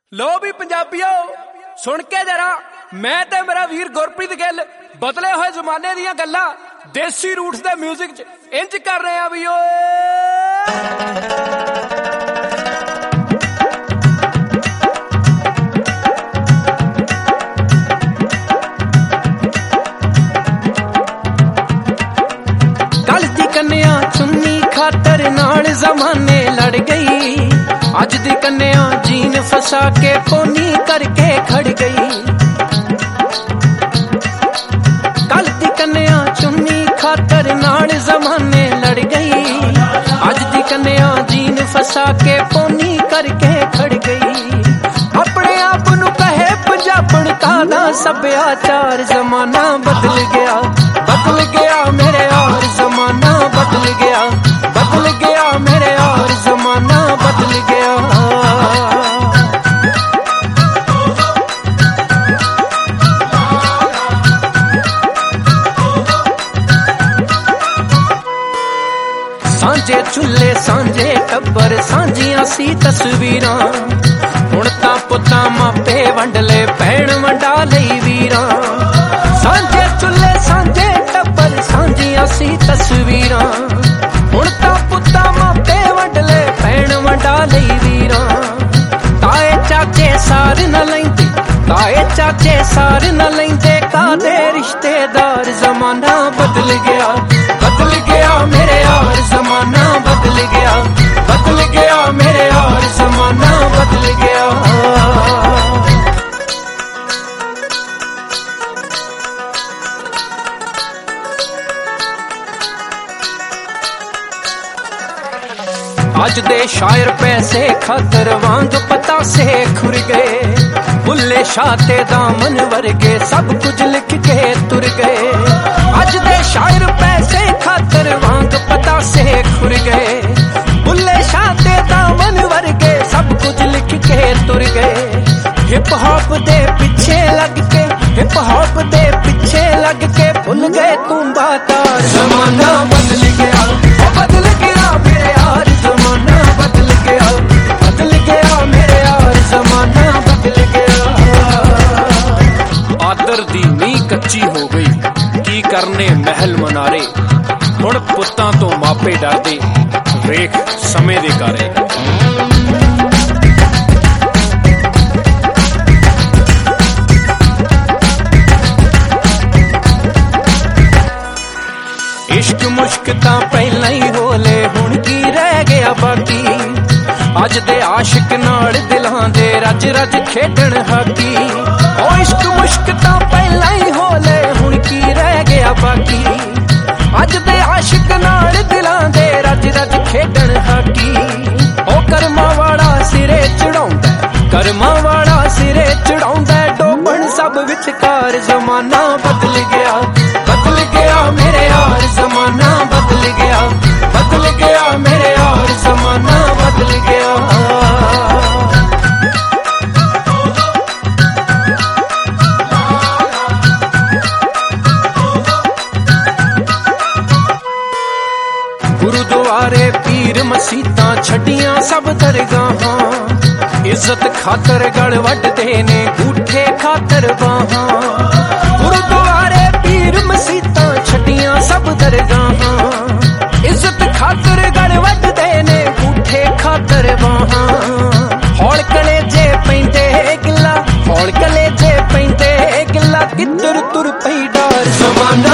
लो भी पंजाबियो सुन के जरा मैं ते मेरा वीर गुरप्रीत गिल बदले हुए जमाने दियां गल्लां देसी रूट्स दे म्यूजिक च इंज कर रहे हैं भी कल दी कन्या चुन्नी खातर नाल जमाने लड़ गई अज दी कन्या जीन फसा के पोनी करके खड़ गई। कल दी कन्या चुन्नी खातर नाल जमाने लड़ गई अज दी कन्या जीन फसा के पोनी करके खड़ गई। अपने आप नू कहे पंजाबण कादा सभ्याचार जमाना बदल गया मेरे और जमाना बदल गया मेरे और जमाना बदल गया। सांझे चुल्हे सांझे टब्बर सांझियां सी तस्वीरां हुण तां पुत्तां मापे वंड ले भैण वंडा लई वीरां। सांझे चुल्हे सांझे टब्बर सांझियां सी तस्वीरां हुण तां पुत्तां मापे वंड ले भैण वंडा लई वीरां। ताए चाचे सार न लैंदे ताए चाचे सार न लैंदे कादे रिश्तेदार जमाना बदल गया मेरे और जमाना बदल गया मेरे और जमाना बदल गया। अज दे शायर पैसे खातर वांग पता से खुर गए बुल्ले शाह ते दामन वर्गे सब कुछ लिख के तुर गए। अज दे शायर पैसे खातर वांग पता से खुर गए बुल्ले शाह ते दामन वर्गे सब कुछ लिख के तुर गए। हिप हॉप दे पीछे लग के भुल गए तुम्बा तार जमाना बदल गया मेरे यार जमाना बदल गया मेरे यार जमाना बदल गया। आदर दी नींह कच्ची हो गई की करने महल मनारे हुण पुत्तां तो मापे डरदे वेख समय दे कारे। इश्क मुश्क तां पहला ही होले हुण की रह गया बाकी अज दे आशिक नाल दिलां दे रज रज खेडण हाकी। ओ इश्क मुश्क तां पहला ही होले हुण की रह गया बाकी अज दे आशिक नाल दिलां दे रज रज खेडण हाकी। ओ कर्मा वाला सिरे चढ़ाउंदा डोबण सब विचकार जमाना बदल गया मेरे यार जमाना बदल गया मेरे यार जमाना बदल गया। गुरुद्वारे पीर मसीतां छड्डियां सब दरगाहां इज्जत खातर गल वड्डदे ने उठे खातर बाहां। गुरुद्वारे पीर मसीतां छड्डियां सब दरगाहां इज्जत खातर गल वड्डदे ने उठे खातर बाहां। हौल कलेजे पैंदे गिल्ला किधर तुर पई डार जमाना